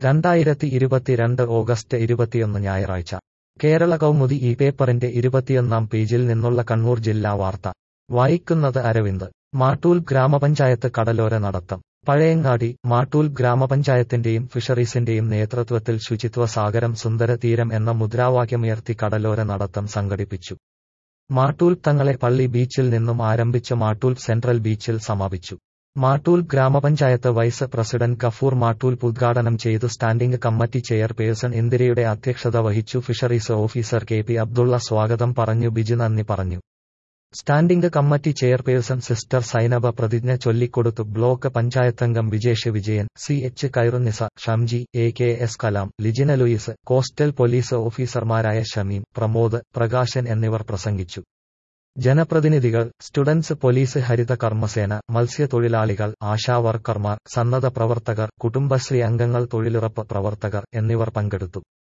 2022 August 21 ഞായറാഴ്ച കേരള കൗമുദി ഈ പേപ്പറിന്റെ 21 പേജിൽ നിന്നുള്ള കണ്ണൂർ ജില്ലാ വാർത്ത വായിക്കുന്നത് അരവിന്ദ്. മാട്ടൂൽ ഗ്രാമപഞ്ചായത്ത് കടലോര നടത്തം. പഴയങ്ങാടി. മാട്ടൂൽ ഗ്രാമപഞ്ചായത്തിന്റെയും ഫിഷറീസിന്റെയും നേതൃത്വത്തിൽ ശുചിത്വ സാഗരം സുന്ദര തീരം എന്ന മുദ്രാവാക്യമുയർത്തി കടലോര നടത്തം സംഘടിപ്പിച്ചു. മാട്ടൂൽ തങ്ങളെ പള്ളി ബീച്ചിൽ നിന്നും ആരംഭിച്ച് മാട്ടൂൽ സെൻട്രൽ ബീച്ചിൽ സമാപിച്ചു. മാട്ടൂൽ ഗ്രാമപഞ്ചായത്ത് വൈസ് പ്രസിഡന്റ് ഗഫൂർ മാട്ടൂൽ ഉദ്ഘാടനം ചെയ്തു. സ്റ്റാൻഡിംഗ് കമ്മിറ്റി ചെയർപേഴ്സൺ ഇന്ദിരയുടെ അധ്യക്ഷത വഹിച്ചു. ഫിഷറീസ് ഓഫീസർ KP അബ്ദുള്ള സ്വാഗതം പറഞ്ഞു. ബിജു നന്ദി പറഞ്ഞു. Standing committee chairperson sister Sainaba പ്രതിജ്ഞ ചൊല്ലിക്കൊടുത്തു. ബ്ലോക്ക് പഞ്ചായത്തംഗം Vijesh Vijayan, CH Khairunnisa, Shamji, AKS Kalam, Lijina Louis, coastal police ഓഫീസർമാരായ ഷമീം, പ്രമോദ്, പ്രകാശൻ എന്നിവർ പ്രസംഗിച്ചു. ജനപ്രതിനിധികൾ, സ്റ്റുഡൻസ്, പോലീസ്, ഹരിത കർമ്മസേന, മത്സ്യത്തൊഴിലാളികൾ, ആശാവർക്കർമാർ, സന്നദ്ധ പ്രവർത്തകർ, കുടുംബശ്രീ അംഗങ്ങൾ, തൊഴിലുറപ്പ് പ്രവർത്തകർ എന്നിവർ പങ്കെടുത്തു.